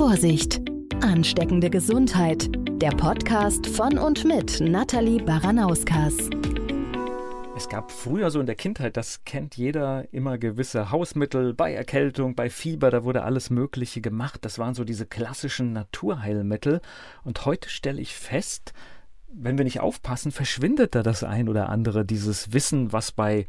Vorsicht! Ansteckende Gesundheit. Der Podcast von und mit Nathalie Baranauskas. Es gab früher so in der Kindheit, das kennt jeder, immer gewisse Hausmittel bei Erkältung, bei Fieber, da wurde alles Mögliche gemacht. Das waren so diese klassischen Naturheilmittel. Und heute stelle ich fest, wenn wir nicht aufpassen, verschwindet da das ein oder andere, dieses Wissen, was bei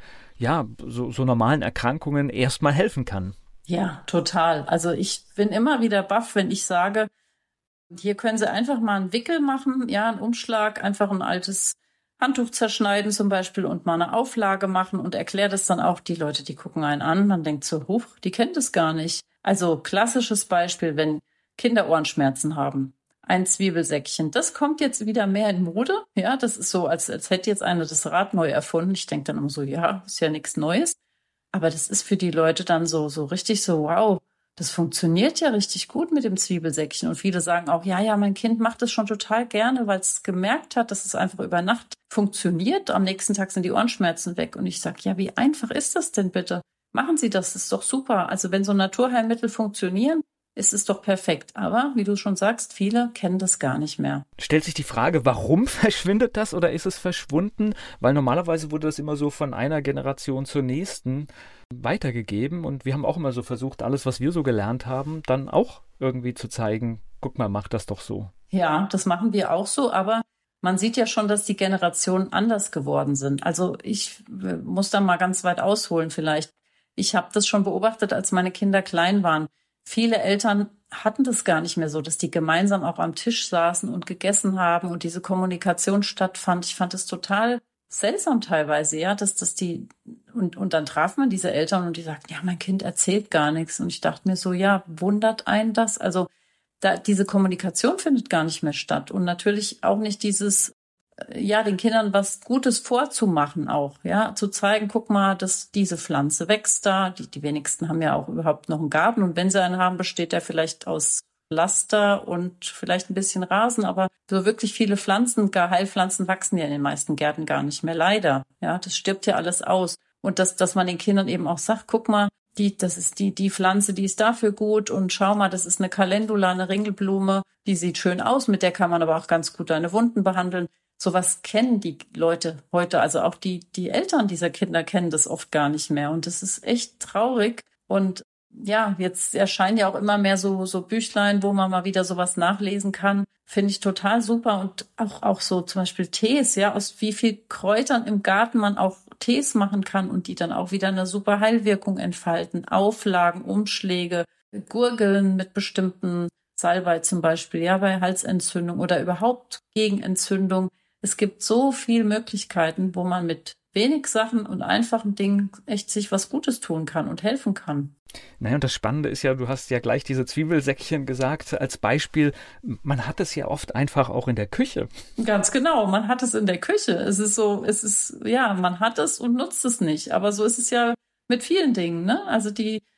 so normalen Erkrankungen erstmal helfen kann. Ja, total. Also ich bin immer wieder baff, wenn ich sage, hier können Sie einfach mal einen Wickel machen, ja, einen Umschlag, einfach ein altes Handtuch zerschneiden zum Beispiel und mal eine Auflage machen und erklärt es dann auch. Die Leute, die gucken einen an, man denkt so, huch, die kennt es gar nicht. Also klassisches Beispiel, wenn Kinder Ohrenschmerzen haben, ein Zwiebelsäckchen, das kommt jetzt wieder mehr in Mode. Ja, das ist so, als hätte jetzt einer das Rad neu erfunden. Ich denke dann immer so, ja, ist ja nichts Neues. Aber das ist für die Leute dann so richtig so, wow, das funktioniert ja richtig gut mit dem Zwiebelsäckchen. Und viele sagen auch, ja, mein Kind macht das schon total gerne, weil es gemerkt hat, dass es einfach über Nacht funktioniert. Am nächsten Tag sind die Ohrenschmerzen weg. Und ich sage, ja, wie einfach ist das denn bitte? Machen Sie das, ist doch super. Also wenn so Naturheilmittel funktionieren, ist es doch perfekt. Aber wie du schon sagst, viele kennen das gar nicht mehr. Stellt sich die Frage, warum verschwindet das oder ist es verschwunden? Weil normalerweise wurde das immer so von einer Generation zur nächsten weitergegeben und wir haben auch immer so versucht, alles, was wir so gelernt haben, dann auch irgendwie zu zeigen, guck mal, mach das doch so. Ja, das machen wir auch so, aber man sieht ja schon, dass die Generationen anders geworden sind. Also ich muss da mal ganz weit ausholen vielleicht. Ich habe das schon beobachtet, als meine Kinder klein waren. Viele Eltern hatten das gar nicht mehr so, dass die gemeinsam auch am Tisch saßen und gegessen haben und diese Kommunikation stattfand. Ich fand es total seltsam teilweise, ja, dass die und dann traf man diese Eltern und die sagten, ja, mein Kind erzählt gar nichts. Und ich dachte mir so, ja, wundert einen das? Also diese Kommunikation findet gar nicht mehr statt und natürlich auch nicht dieses, ja, den Kindern was Gutes vorzumachen auch, ja, zu zeigen, guck mal, dass diese Pflanze wächst da. Die wenigsten haben ja auch überhaupt noch einen Garten und wenn sie einen haben, besteht der vielleicht aus Laster und vielleicht ein bisschen Rasen, aber so wirklich viele Pflanzen, gar Heilpflanzen wachsen ja in den meisten Gärten gar nicht mehr, leider. Ja, das stirbt ja alles aus. Und dass man den Kindern eben auch sagt, guck mal, das ist die Pflanze, die ist dafür gut und schau mal, das ist eine Calendula, eine Ringelblume, die sieht schön aus, mit der kann man aber auch ganz gut deine Wunden behandeln. Sowas kennen die Leute heute, also auch die Eltern dieser Kinder kennen das oft gar nicht mehr und das ist echt traurig und ja, jetzt erscheinen ja auch immer mehr so Büchlein, wo man mal wieder sowas nachlesen kann. Finde ich total super. Und auch so zum Beispiel Tees, ja, aus wie viel Kräutern im Garten man auch Tees machen kann und die dann auch wieder eine super Heilwirkung entfalten. Auflagen, Umschläge, Gurgeln mit bestimmten Salbei zum Beispiel, ja, bei Halsentzündung oder überhaupt gegen Entzündung. Es gibt so viele Möglichkeiten, wo man mit wenig Sachen und einfachen Dingen echt sich was Gutes tun kann und helfen kann. Naja, und das Spannende ist ja, du hast ja gleich diese Zwiebelsäckchen gesagt als Beispiel. Man hat es ja oft einfach auch in der Küche. Ganz genau, man hat es in der Küche. Man hat es und nutzt es nicht. Aber so ist es ja mit vielen Dingen, ne? Also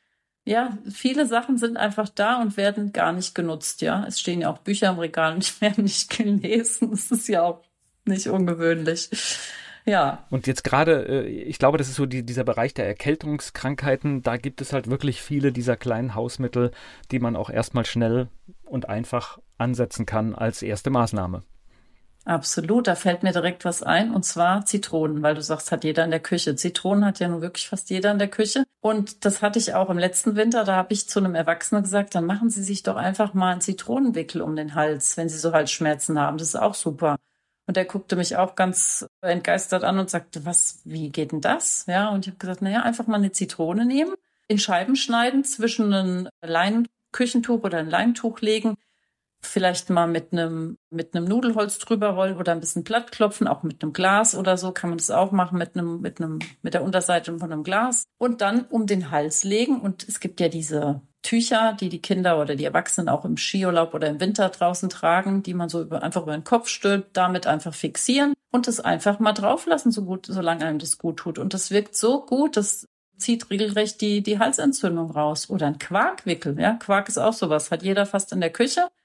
viele Sachen sind einfach da und werden gar nicht genutzt, ja. Es stehen ja auch Bücher im Regal und die werden nicht gelesen. Das ist ja auch nicht ungewöhnlich. Ja. Und jetzt gerade, ich glaube, das ist so dieser Bereich der Erkältungskrankheiten, da gibt es halt wirklich viele dieser kleinen Hausmittel, die man auch erstmal schnell und einfach ansetzen kann als erste Maßnahme. Absolut, da fällt mir direkt was ein, und zwar Zitronen, weil du sagst, hat jeder in der Küche. Zitronen hat ja nun wirklich fast jeder in der Küche. Und das hatte ich auch im letzten Winter, da habe ich zu einem Erwachsenen gesagt, dann machen Sie sich doch einfach mal einen Zitronenwickel um den Hals, wenn Sie so Halsschmerzen haben. Das ist auch super. Und er guckte mich auch ganz entgeistert an und sagte, wie geht denn das? Ja, und ich habe gesagt, einfach mal eine Zitrone nehmen, in Scheiben schneiden, zwischen ein Leinenküchentuch oder ein Leintuch legen, vielleicht mal mit einem Nudelholz drüber rollen oder ein bisschen platt klopfen, auch mit einem Glas oder so kann man das auch machen, mit der Unterseite von einem Glas und dann um den Hals legen. Und es gibt ja diese Tücher, die Kinder oder die Erwachsenen auch im Skiurlaub oder im Winter draußen tragen, die man so einfach über den Kopf stülpt, damit einfach fixieren und es einfach mal drauf lassen, solange einem das gut tut. Und das wirkt so gut, das zieht regelrecht die Halsentzündung raus. Oder ein Quarkwickel, ja. Quark ist auch sowas, hat jeder fast in der Küche.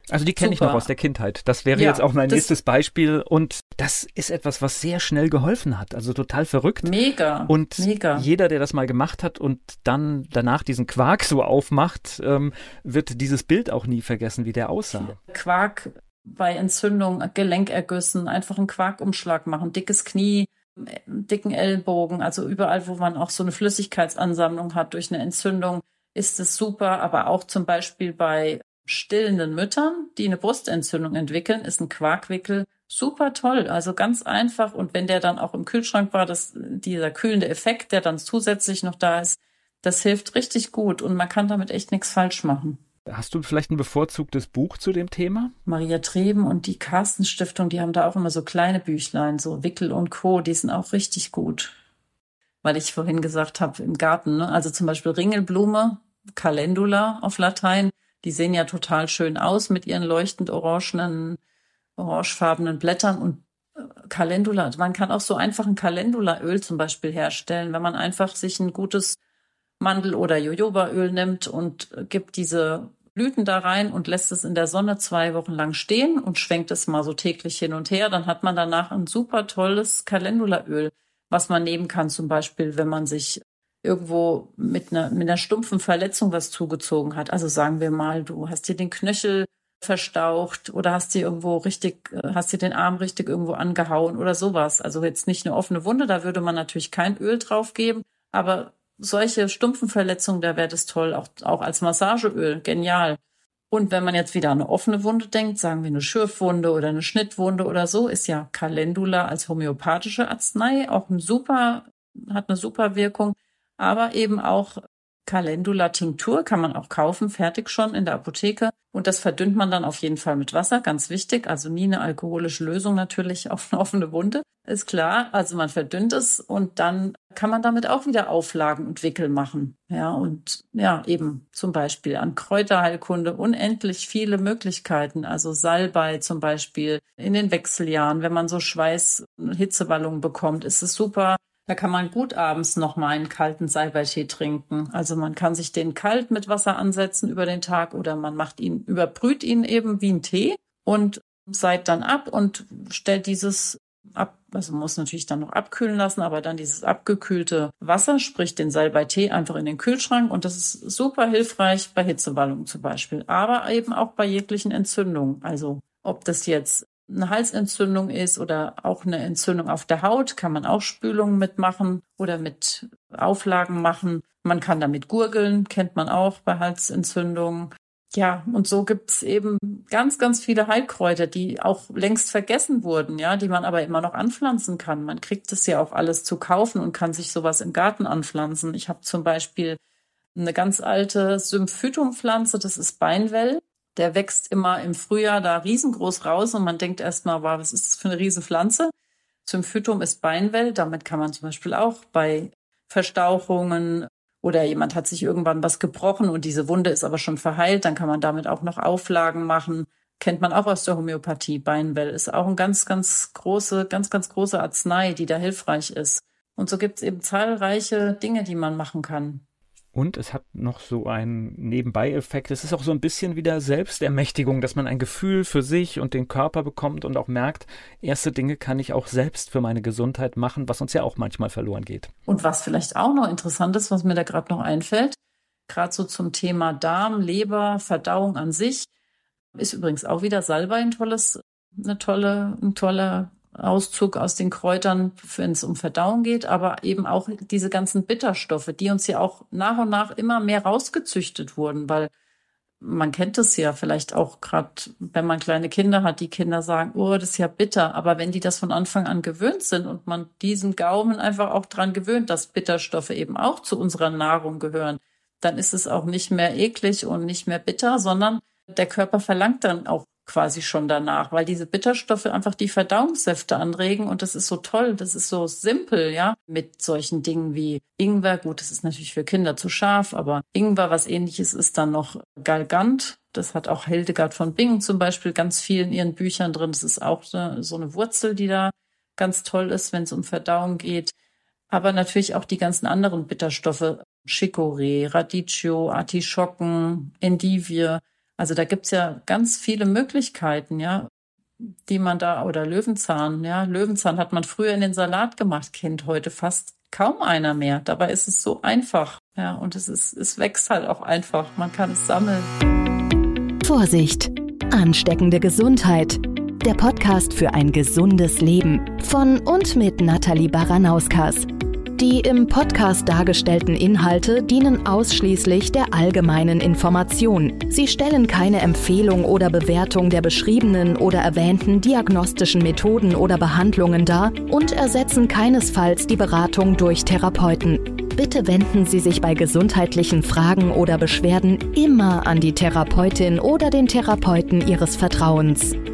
Also die kenne ich noch aus der Kindheit. Das wäre jetzt auch mein nächstes Beispiel. Und das ist etwas, was sehr schnell geholfen hat. Also total verrückt. Mega. Und mega. Jeder, der das mal gemacht hat und dann danach diesen Quark so aufmacht, wird dieses Bild auch nie vergessen, wie der aussah. Quark bei Entzündung, Gelenkergüssen, einfach einen Quarkumschlag machen, dickes Knie, dicken Ellenbogen, also überall, wo man auch so eine Flüssigkeitsansammlung hat durch eine Entzündung, ist es super. Aber auch zum Beispiel bei stillenden Müttern, die eine Brustentzündung entwickeln, ist ein Quarkwickel super toll. Also ganz einfach. Und wenn der dann auch im Kühlschrank war, dieser kühlende Effekt, der dann zusätzlich noch da ist, das hilft richtig gut. Und man kann damit echt nichts falsch machen. Hast du vielleicht ein bevorzugtes Buch zu dem Thema? Maria Treben und die Carsten Stiftung, die haben da auch immer so kleine Büchlein, so Wickel und Co., die sind auch richtig gut. Weil ich vorhin gesagt habe, im Garten, ne? Also zum Beispiel Ringelblume, Calendula auf Latein, die sehen ja total schön aus mit ihren leuchtend orangefarbenen Blättern. Und Calendula, man kann auch so einfach ein Calendulaöl zum Beispiel herstellen, wenn man einfach sich ein gutes Mandel- oder Jojobaöl nimmt und gibt diese Blüten da rein und lässt es in der Sonne 2 Wochen lang stehen und schwenkt es mal so täglich hin und her. Dann hat man danach ein super tolles Calendulaöl, was man nehmen kann, zum Beispiel, wenn man sich irgendwo mit einer stumpfen Verletzung was zugezogen hat. Also sagen wir mal, du hast dir den Knöchel verstaucht oder hast dir den Arm richtig irgendwo angehauen oder sowas. Also jetzt nicht eine offene Wunde, da würde man natürlich kein Öl drauf geben, aber solche stumpfen Verletzungen, da wäre das toll, auch als Massageöl, genial. Und wenn man jetzt wieder an eine offene Wunde denkt, sagen wir eine Schürfwunde oder eine Schnittwunde oder so, ist ja Calendula als homöopathische Arznei auch hat eine super Wirkung. Aber eben auch Calendula-Tinktur kann man auch kaufen, fertig schon in der Apotheke. Und das verdünnt man dann auf jeden Fall mit Wasser, ganz wichtig. Also nie eine alkoholische Lösung natürlich auf eine offene Wunde, ist klar. Also man verdünnt es und dann kann man damit auch wieder Auflagen und Wickel machen. Ja, und ja, eben zum Beispiel an Kräuterheilkunde unendlich viele Möglichkeiten. Also Salbei zum Beispiel in den Wechseljahren, wenn man so Hitzewallungen bekommt, ist es super. Da kann man gut abends noch mal einen kalten Salbeitee trinken. Also man kann sich den kalt mit Wasser ansetzen über den Tag oder man überbrüht ihn eben wie ein Tee und seit dann ab und stellt dieses ab, also muss natürlich dann noch abkühlen lassen, aber dann dieses abgekühlte Wasser, sprich den Salbeitee, einfach in den Kühlschrank und das ist super hilfreich bei Hitzewallungen zum Beispiel, aber eben auch bei jeglichen Entzündungen. Also ob das jetzt eine Halsentzündung ist oder auch eine Entzündung auf der Haut, kann man auch Spülungen mitmachen oder mit Auflagen machen. Man kann damit gurgeln, kennt man auch bei Halsentzündungen. Ja, und so gibt's eben ganz, ganz viele Heilkräuter, die auch längst vergessen wurden, ja, die man aber immer noch anpflanzen kann. Man kriegt es ja auch alles zu kaufen und kann sich sowas im Garten anpflanzen. Ich habe zum Beispiel eine ganz alte Symphytumpflanze, das ist Beinwell. Der wächst immer im Frühjahr da riesengroß raus und man denkt erstmal, wow, was ist das für eine Riesenpflanze? Symphytum ist Beinwell, damit kann man zum Beispiel auch bei Verstauchungen oder jemand hat sich irgendwann was gebrochen und diese Wunde ist aber schon verheilt, dann kann man damit auch noch Auflagen machen. Kennt man auch aus der Homöopathie. Beinwell ist auch ein ganz, ganz große Arznei, die da hilfreich ist. Und so gibt es eben zahlreiche Dinge, die man machen kann. Und es hat noch so einen Nebenbei-Effekt. Es ist auch so ein bisschen wieder Selbstermächtigung, dass man ein Gefühl für sich und den Körper bekommt und auch merkt, erste Dinge kann ich auch selbst für meine Gesundheit machen, was uns ja auch manchmal verloren geht. Und was vielleicht auch noch interessant ist, was mir da gerade noch einfällt, gerade so zum Thema Darm, Leber, Verdauung an sich, ist übrigens auch wieder Salbei ein toller Auszug aus den Kräutern, wenn es um Verdauung geht, aber eben auch diese ganzen Bitterstoffe, die uns ja auch nach und nach immer mehr rausgezüchtet wurden, weil man kennt es ja vielleicht auch gerade, wenn man kleine Kinder hat, die Kinder sagen, oh, das ist ja bitter, aber wenn die das von Anfang an gewöhnt sind und man diesen Gaumen einfach auch dran gewöhnt, dass Bitterstoffe eben auch zu unserer Nahrung gehören, dann ist es auch nicht mehr eklig und nicht mehr bitter, sondern der Körper verlangt dann auch quasi schon danach, weil diese Bitterstoffe einfach die Verdauungssäfte anregen und das ist so toll, das ist so simpel, ja, mit solchen Dingen wie Ingwer, gut, das ist natürlich für Kinder zu scharf, aber Ingwer, was ähnliches ist dann noch Galgant, das hat auch Hildegard von Bingen zum Beispiel ganz viel in ihren Büchern drin, das ist auch so eine Wurzel, die da ganz toll ist, wenn es um Verdauung geht, aber natürlich auch die ganzen anderen Bitterstoffe, Chicorée, Radicchio, Artischocken, Endivie. Also da gibt's ja ganz viele Möglichkeiten, ja, die man da, oder Löwenzahn, ja. Löwenzahn hat man früher in den Salat gemacht, kennt heute fast kaum einer mehr. Dabei ist es so einfach, ja, und es wächst halt auch einfach. Man kann es sammeln. Vorsicht! Ansteckende Gesundheit. Der Podcast für ein gesundes Leben von und mit Nathalie Baranauskas. Die im Podcast dargestellten Inhalte dienen ausschließlich der allgemeinen Information. Sie stellen keine Empfehlung oder Bewertung der beschriebenen oder erwähnten diagnostischen Methoden oder Behandlungen dar und ersetzen keinesfalls die Beratung durch Therapeuten. Bitte wenden Sie sich bei gesundheitlichen Fragen oder Beschwerden immer an die Therapeutin oder den Therapeuten Ihres Vertrauens.